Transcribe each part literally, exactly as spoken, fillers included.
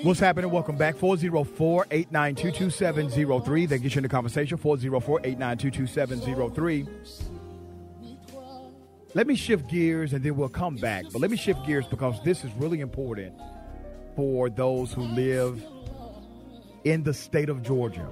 What's happening? Welcome back. four oh four, eight nine two, two seven oh three. That gets you in the conversation. four oh four, eight nine two, two seven oh three. Let me shift gears and then we'll come back. But let me shift gears because this is really important for those who live in the state of Georgia.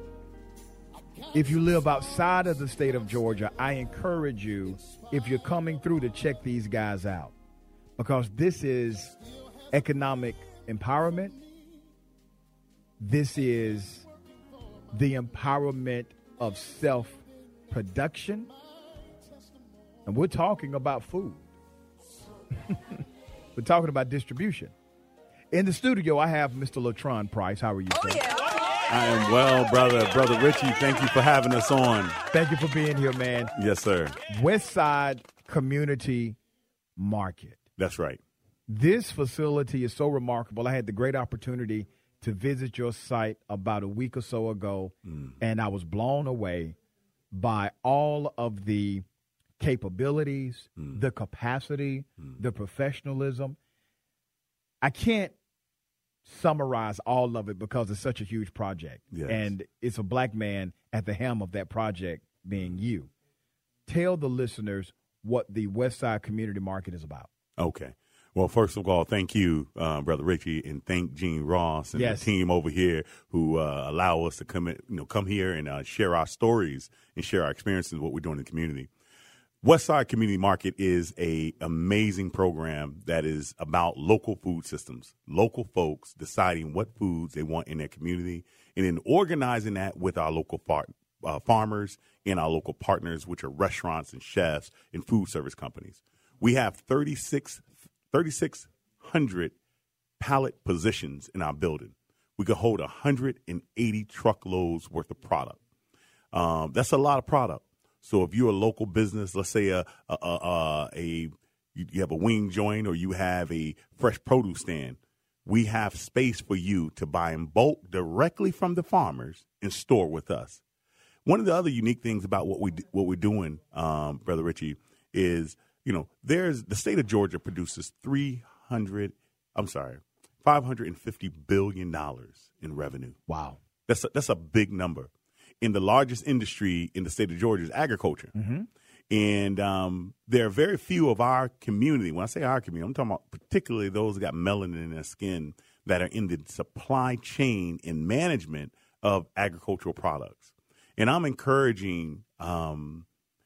If you live outside of the state of Georgia, I encourage you, if you're coming through, to check these guys out because this is economic empowerment. This is the empowerment of self-production. And we're talking about food. We're talking about distribution. In the studio, I have Mister Latron Price. How are you, oh, sir? Yeah. I am well, brother. Brother Richie, thank you for having us on. Thank you for being here, man. Yes, sir. Westside Community Market. That's right. This facility is so remarkable. I had the great opportunity to visit your site about a week or so ago, mm. and I was blown away by all of the capabilities, mm. the capacity, mm. the professionalism. I can't summarize all of it because it's such a huge project. Yes. And it's a black man at the helm of that project being you. Tell the listeners what the Westside Community Market is about. Okay. Well, first of all, thank you, uh, Brother Richie, and thank Gene Ross and yes. the team over here who uh, allow us to come in, you know, come here and uh, share our stories and share our experiences, what we're doing in the community. Westside Community Market is a amazing program that is about local food systems, local folks deciding what foods they want in their community, and then organizing that with our local far- uh, farmers and our local partners, which are restaurants and chefs and food service companies. We have thirty-six, thirty-six hundred pallet positions in our building. We could hold one hundred eighty truckloads worth of product. Um, that's a lot of product. So if you're a local business, let's say a a, a, a you have a wing joint or you have a fresh produce stand, we have space for you to buy in bulk directly from the farmers and store with us. One of the other unique things about what we what we're doing, um, Brother Richie, is you know there's the state of Georgia produces three hundred, I'm sorry, five hundred fifty billion dollars in revenue. Wow, that's a, that's a big number. In the largest industry in the state of Georgia is agriculture. Mm-hmm. And um, there are very few of our community. When I say our community, I'm talking about particularly those that got melanin in their skin that are in the supply chain and management of agricultural products. And I'm encouraging um,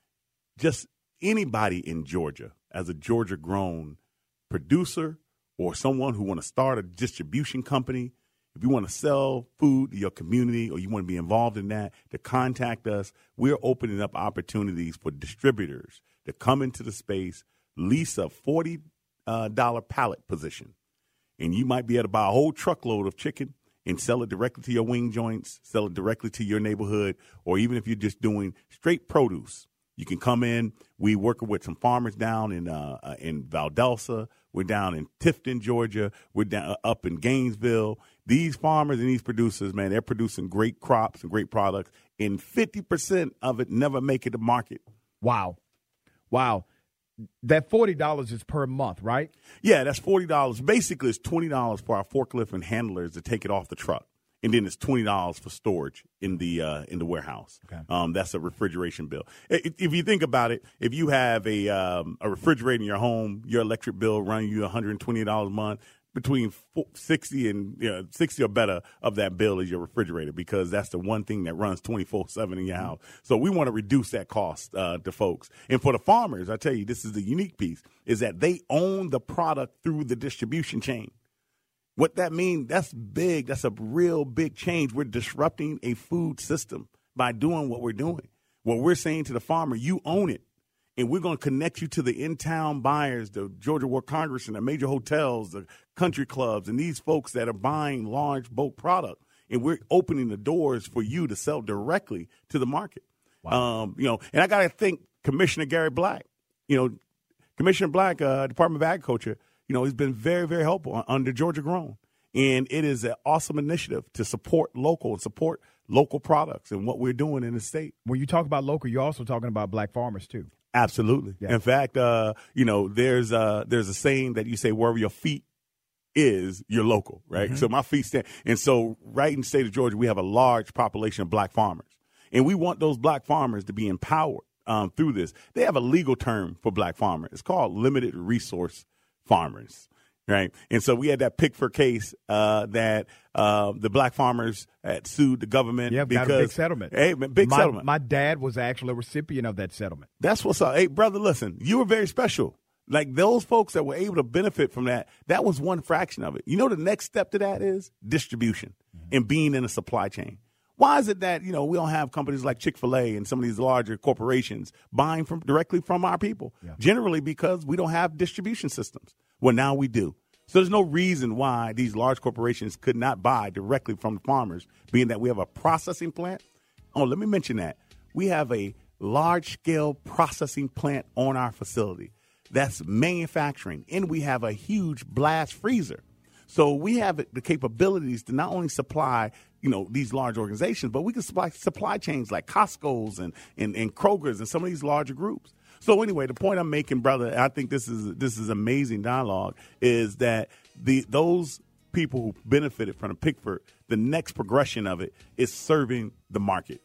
just anybody in Georgia as a Georgia-grown producer or someone who want to start a distribution company. If you want to sell food to your community or you want to be involved in that, to contact us. We're opening up opportunities for distributors to come into the space, lease a forty dollars pallet position. And you might be able to buy a whole truckload of chicken and sell it directly to your wing joints, sell it directly to your neighborhood, or even if you're just doing straight produce, you can come in. We work with some farmers down in uh, uh, in Valdosta. We're down in Tifton, Georgia. We're down uh, up in Gainesville. These farmers and these producers, man, they're producing great crops and great products, and fifty percent of it never make it to market. Wow. Wow. That forty dollars is per month, right? Yeah, that's forty dollars. Basically, it's twenty dollars for our forklift and handlers to take it off the truck. And then it's twenty dollars for storage in the uh, in the warehouse. Okay. Um, that's a refrigeration bill. If, if you think about it, if you have a um, a refrigerator in your home, your electric bill running you one hundred twenty dollars a month. Between sixty and you know, sixty or better of that bill is your refrigerator because that's the one thing that runs twenty-four seven in your house. So we want to reduce that cost uh, to folks. And for the farmers, I tell you, this is the unique piece, is that they own the product through the distribution chain. What that means, that's big. That's a real big change. We're disrupting a food system by doing what we're doing. What we're saying to the farmer, you own it. And we're going to connect you to the in-town buyers, the Georgia War Congress and the major hotels, the country clubs, and these folks that are buying large bulk product. And we're opening the doors for you to sell directly to the market. Wow. Um, you know, and I got to thank Commissioner Gary Black. You know, Commissioner Black, uh, Department of Agriculture, you know, he's been very, very helpful under Georgia Grown. And it is an awesome initiative to support local and support local products and what we're doing in the state. When you talk about local, you're also talking about black farmers, too. Absolutely. Yeah. In fact, uh, you know, there's uh, there's a saying that you say, wherever your feet is your local, right? Mm-hmm. So my feet stand. And so right in the state of Georgia, we have a large population of black farmers. And we want those black farmers to be empowered um, through this. They have a legal term for black farmer. It's called limited resource farmers, right? And so we had that Pickford case uh, that uh, the black farmers had sued the government. Yeah, because, got a big settlement. Hey, big my, settlement. My dad was actually a recipient of that settlement. That's what's up. Hey, brother, listen, you were very special. Like those folks that were able to benefit from that, that was one fraction of it. You know, the next step to that is distribution mm-hmm. and being in a supply chain. Why is it that, you know, we don't have companies like Chick-fil-A and some of these larger corporations buying from directly from our people? Yeah. Generally because we don't have distribution systems. Well, now we do. So there's no reason why these large corporations could not buy directly from the farmers, being that we have a processing plant. Oh, let me mention that. We have a large-scale processing plant on our facility. That's manufacturing, and we have a huge blast freezer. So we have the capabilities to not only supply, you know, these large organizations, but we can supply supply chains like Costco's and, and, and Kroger's and some of these larger groups. So anyway, the point I'm making, brother, I think this is this is amazing dialogue, is that the those people who benefited from the Pickford, the next progression of it is serving the market.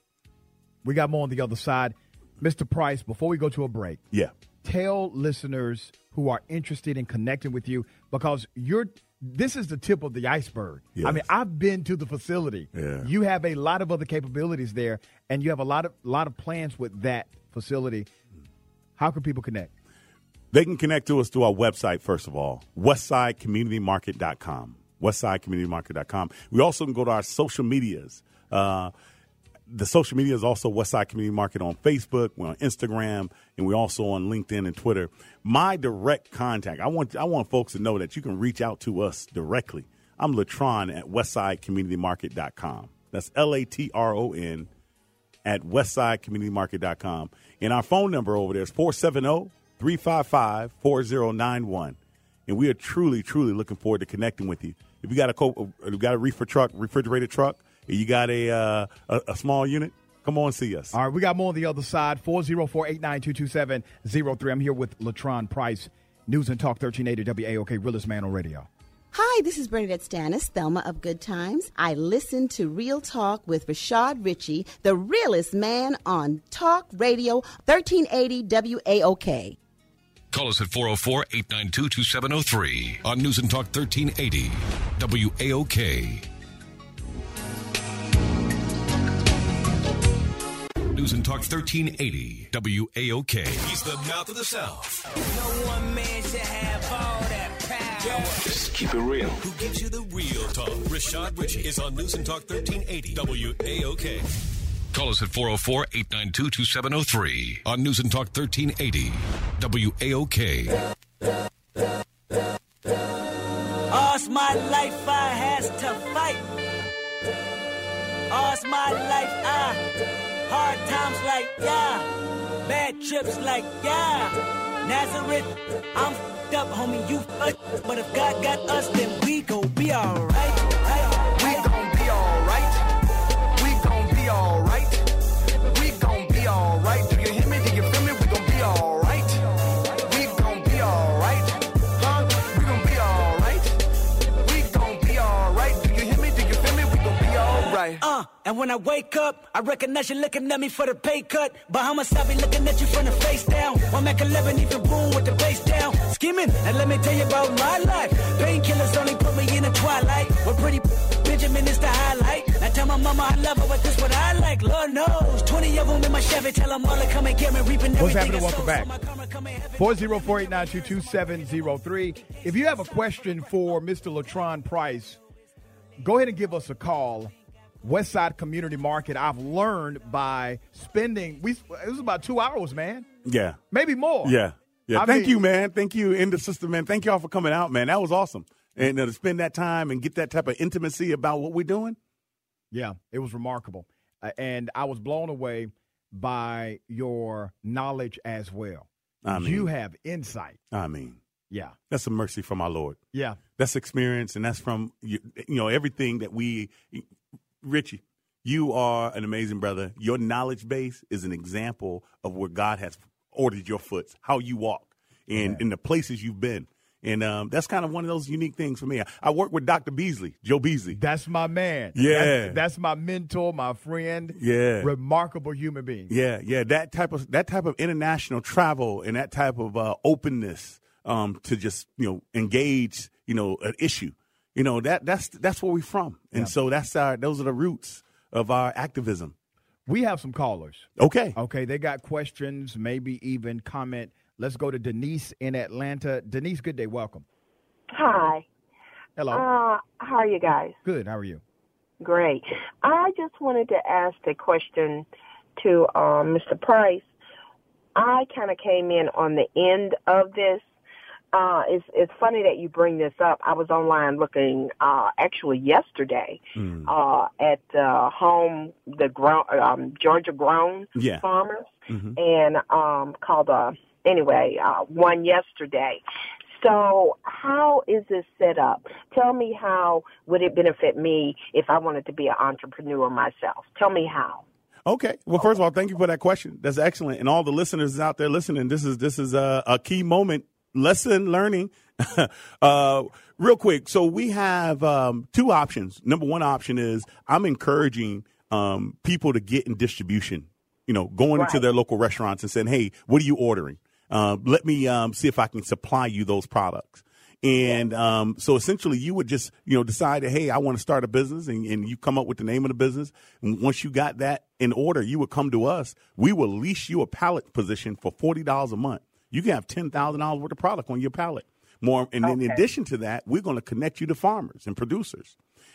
We got more on the other side. Mister Price, before we go to a break. Yeah. Tell listeners who are interested in connecting with you, because you're this is the tip of the iceberg. Yes. I mean, I've been to the facility. Yeah. You have a lot of other capabilities there, and you have a lot of lot of plans with that facility. How can people connect? They can connect to us through our website, first of all, westside community market dot com. westside community market dot com. We also can go to our social medias. Uh, The social media is also Westside Community Market on Facebook. We're on Instagram, and we're also on LinkedIn and Twitter. My direct contact, I want I want folks to know that you can reach out to us directly. I'm Latron at westside community market dot com. That's L A T R O N at westside community market dot com. And our phone number over there is four seven zero, three five five, four zero nine one. And we are truly, truly looking forward to connecting with you. If you got a, co- if you got a reefer truck, refrigerated truck, you got a, uh, a a small unit, come on and see us. All right, we got more on the other side, four oh four, eight nine two, two seven oh three. I'm here with Latron Price, News and Talk thirteen eighty W A O K, realest man on radio. Hi, this is Bernadette Stannis, Thelma of Good Times. I listen to Real Talk with Rashad Ritchie, the realest man on Talk Radio, thirteen eighty W A O K. Call us at four oh four, eight nine two, two seven oh three on News and Talk thirteen eighty W A O K. News and Talk thirteen eighty W A O K. He's the mouth of the South. No one man should have all that power. Just keep it real. Who gives you the real talk? Rashad Ritchie is on News and Talk thirteen eighty W A O K. Call us at four oh four, eight nine two, two seven oh three on News and Talk thirteen eighty W A O K. All's my life I has to fight. All's my life I hard times like yeah, bad trips like yeah. Nazareth, I'm f***ed up, homie, you f***ed. But if God got us, then we gon' be alright. Right? We gon' be alright. We gon' be alright. We gon' be alright. Do you hear me? Do you feel me? We gon' be alright. We gon' be alright. Huh? We gon' be alright. We gon' be alright. Do you hear me? Do you feel me? We gon' be alright. Uh, and when I wake up, I recognize you looking at me for the pay cut. Bahamas, I be looking at you from the face down. One Mac eleven, even boom with the bass down. Skimming, and let me tell you about my life. Painkillers only put me in the twilight. We're pretty Benjamin is the highlight. I tell my mama I love her, but this what I like. Lord knows, twenty of them in my Chevy. Tell them all to come and get me, reaping everything. What's happening? Welcome back. four oh four, eight nine two, two seven oh three. If you have a question for Mister Latron Price, go ahead and give us a call. Westside Community Market. I've learned by spending, we it was about two hours, man. Yeah. Maybe more. Yeah. Yeah. I Thank mean, you, man. Thank you, in the system, man. Thank y'all for coming out, man. That was awesome. And uh, to spend that time and get that type of intimacy about what we're doing. Yeah, it was remarkable. Uh, and I was blown away by your knowledge as well. I mean, you have insight. I mean. Yeah. That's a mercy from our Lord. Yeah. That's experience, and that's from, you, you know, everything that we – Richie, you are an amazing brother. Your knowledge base is an example of where God has ordered your foot, how you walk, and yeah. in the places you've been. And um, that's kind of one of those unique things for me. I, I work with Doctor Beasley, Joe Beasley. That's my man. Yeah. That's, that's my mentor, my friend. Yeah. Remarkable human being. Yeah, yeah. That type of that type of international travel and that type of uh, openness um, to just, you know, engage, you know, an issue. You know, that that's that's where we're from. And Yeah. so that's our those are the roots of our activism. We have some callers. Okay. Okay, they got questions, maybe even comment. Let's go to Denise in Atlanta. Denise, good day. Welcome. Hi. Hello. Uh, how are you guys? Good. How are you? Great. I just wanted to ask a question to um, Mister Price. I kind of came in on the end of this. Uh, it's it's funny that you bring this up. I was online looking uh, actually yesterday Mm. uh, at uh, home the grown um, Georgia grown Yeah. farmers Mhm. and um, called uh, anyway uh, one yesterday. So how is this set up? Tell me how would it benefit me if I wanted to be an entrepreneur myself? Tell me how. Okay. Well, first of all, thank you for that question. That's excellent. And all the listeners out there listening, this is this is a, a key moment. Lesson learning. uh, real quick. So we have um, two options. Number one option is I'm encouraging um, people to get in distribution, you know, going into Right. their local restaurants and saying, hey, what are you ordering? Uh, let me um, see if I can supply you those products. And um, so essentially you would just, you know, decide that, hey, I want to start a business and, and you come up with the name of the business. And once you got that in order, you would come to us. We will lease you a pallet position for forty dollars a month. You can have ten thousand dollars worth of product on your pallet. More, and in Okay. addition to that, we're going to connect you to farmers and producers.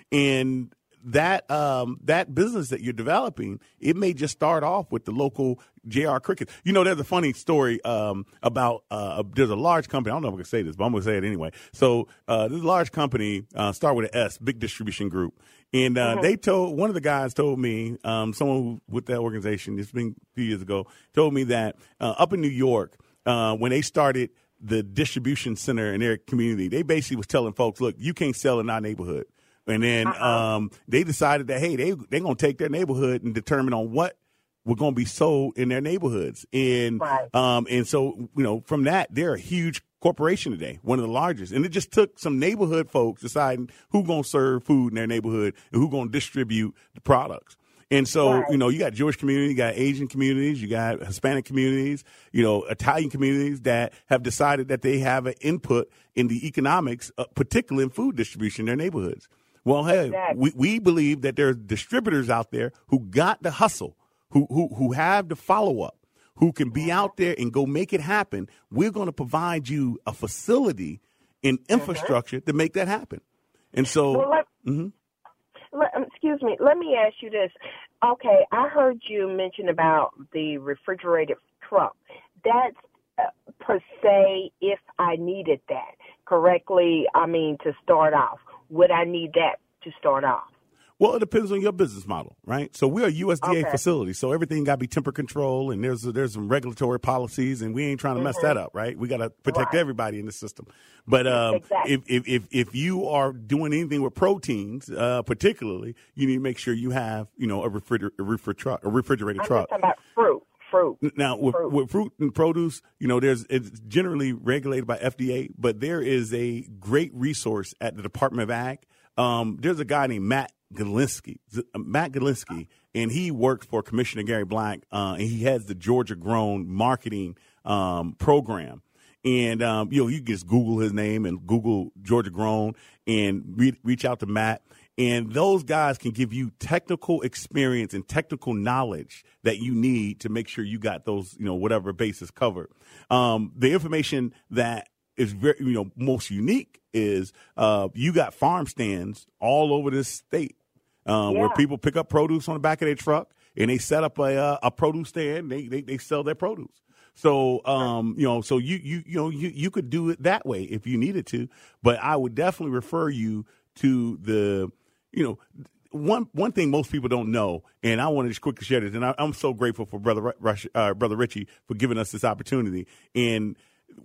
And that um, that business that you're developing, it may just start off with the local J R Cricket. You know, there's a funny story um, about uh, there's a large company. I don't know if I can say this, but I'm going to say it anyway. So uh, this large company, uh, start with an S, Big Distribution Group. And uh, they told, one of the guys told me, um, someone who, with that organization, it's been a few years ago, told me that uh, up in New York, Uh, when they started the distribution center in their community, they basically was telling folks, look, you can't sell in our neighborhood. And then Uh-uh. um, they decided that, hey, they, they're going to take their neighborhood and determine on what were going to be sold in their neighborhoods. And Right. um, and so, you know, from that, they're a huge corporation today, one of the largest. And it just took some neighborhood folks deciding who's going to serve food in their neighborhood and who's going to distribute the products. And so, Right. you know, you got Jewish community, you got Asian communities, you got Hispanic communities, you know, Italian communities that have decided that they have an input in the economics, uh, particularly in food distribution in their neighborhoods. Well, hey, Exactly. we, we believe that there are distributors out there who got the hustle, who who who have the follow up, who can be out there and go make it happen. We're going to provide you a facility and infrastructure to make that happen. And so, Well, let, mhm. let, um, excuse me. Let me ask you this. Okay, I heard you mention about the refrigerated truck. That's uh, per se if I needed that correctly. I mean, to start off, would I need that to start off? Well, it depends on your business model, right? So we're a U S D A Okay. facility, so everything got to be temperature control, and there's there's some regulatory policies, and we ain't trying to mess that up, right? We got to protect Right. everybody in the system. But um, Exactly. if, if if if you are doing anything with proteins, uh, particularly, you need to make sure you have, you know, a refriger a refrigerator truck, a refrigerated I'm truck. just talking about fruit. Fruit. Now, with Fruit. with fruit and produce, you know, there's it's generally regulated by F D A, but there is a great resource at the Department of Ag. Um, there's a guy named Matt Galinsky, Matt Galinsky, and he works for Commissioner Gary Black, uh, and he has the Georgia Grown marketing um, program. And um, you know, you can just Google his name and Google Georgia Grown and re- reach out to Matt. And those guys can give you technical experience and technical knowledge that you need to make sure you got those, you know, whatever bases covered. Um, the information that is very, you know, most unique is uh, you got farm stands all over this state um, where Yeah. people pick up produce on the back of their truck and they set up a uh, a produce stand. They, they they sell their produce. So um, you know, so you you you know you you could do it that way if you needed to, but I would definitely refer you to the, you know, one one thing most people don't know, and I want to just quickly share this, and I, I'm so grateful for brother Rush, uh, brother Richie for giving us this opportunity. And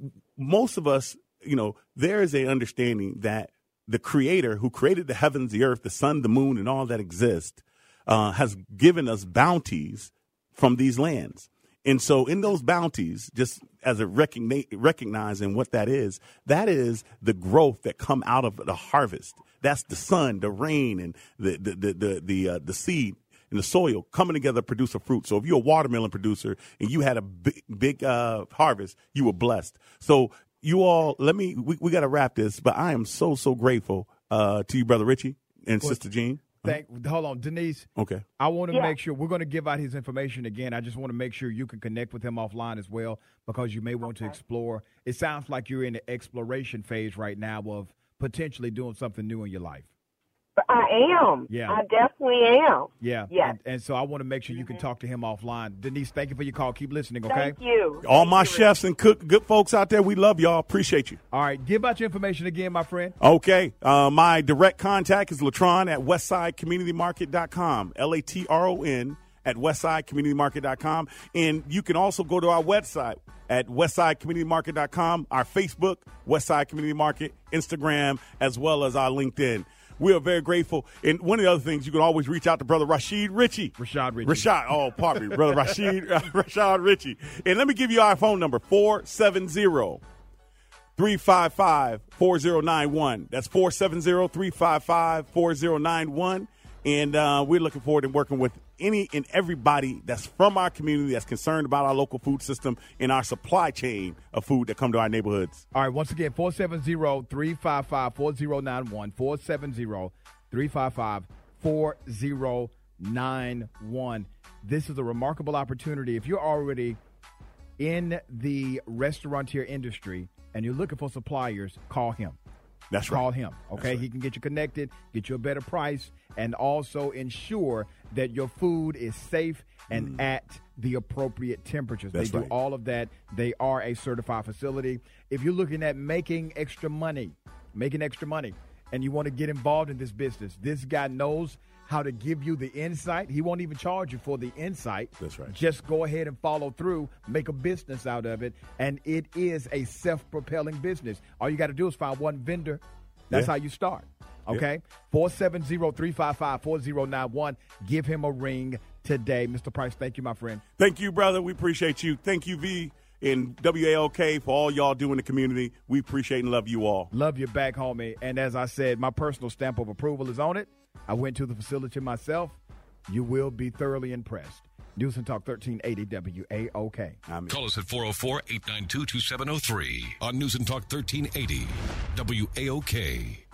most of us, you know, there is a understanding that the Creator who created the heavens, the earth, the sun, the moon, and all that exist, uh, has given us bounties from these lands. And so in those bounties, just as a recogni- recognizing what that is, that is the growth that come out of the harvest. That's the sun, the rain, and the the the the the, uh, the seed and the soil coming together to produce a fruit. So if you're a watermelon producer and you had a big, big uh, harvest, you were blessed. So you all, let me, we, we got to wrap this, but I am so, so grateful uh, to you, Brother Richie and well, Sister Jean. Thank, hold on, Denise. Okay. I want to yeah. make sure we're going to give out his information again. I just want to make sure you can connect with him offline as well, because you may want okay. to explore. It sounds like you're in the exploration phase right now of potentially doing something new in your life. I am. Yeah. I definitely am. Yeah. Yes. And, and so I want to make sure you can talk to him offline. Denise, thank you for your call. Keep listening, okay? Thank you. All thank my you. chefs and cook, good folks out there, we love y'all. Appreciate you. All right. Give out your information again, my friend. Okay. Uh, my direct contact is Latron at westside community market dot com. L A T R O N at westside community market dot com. And you can also go to our website at westside community market dot com, our Facebook, Westside Community Market, Instagram, as well as our LinkedIn. We are very grateful. And one of the other things, you can always reach out to Brother Rashid Ritchie. Rashad Ritchie. Rashad, oh, pardon me, Brother Rashid, uh, Rashad Ritchie. And let me give you our phone number, four seven zero, three five five, four zero nine one. That's four seven zero, three five five, four zero nine one. And uh, we're looking forward to working with any and everybody that's from our community that's concerned about our local food system and our supply chain of food that come to our neighborhoods. All right, once again, four seven zero, three five five, four zero nine one, four seven zero, three five five, four zero nine one. This is a remarkable opportunity. If you're already in the restaurateur industry and you're looking for suppliers, call him. That's right. Call him, okay? Right. He can get you connected, get you a better price, and also ensure that your food is safe and mm. at the appropriate temperatures. That's they do right. all of that. They are a certified facility. If you're looking at making extra money, making extra money, and you want to get involved in this business, this guy knows how to give you the insight. He won't even charge you for the insight. That's right. Just go ahead and follow through, make a business out of it, and it is a self-propelling business. All you got to do is find one vendor. That's yeah. how you start. Okay? Yeah. four seven zero, three five five, four zero nine one. Give him a ring today. Mister Price, thank you, my friend. Thank you, brother. We appreciate you. Thank you, V, and W A L K for all y'all do in the community. We appreciate and love you all. Love you back, homie. And as I said, my personal stamp of approval is on it. I went to the facility myself. You will be thoroughly impressed. News and Talk thirteen eighty W A O K. Amen. Call us at four oh four, eight nine two, two seven oh three on News and Talk thirteen eighty W A O K.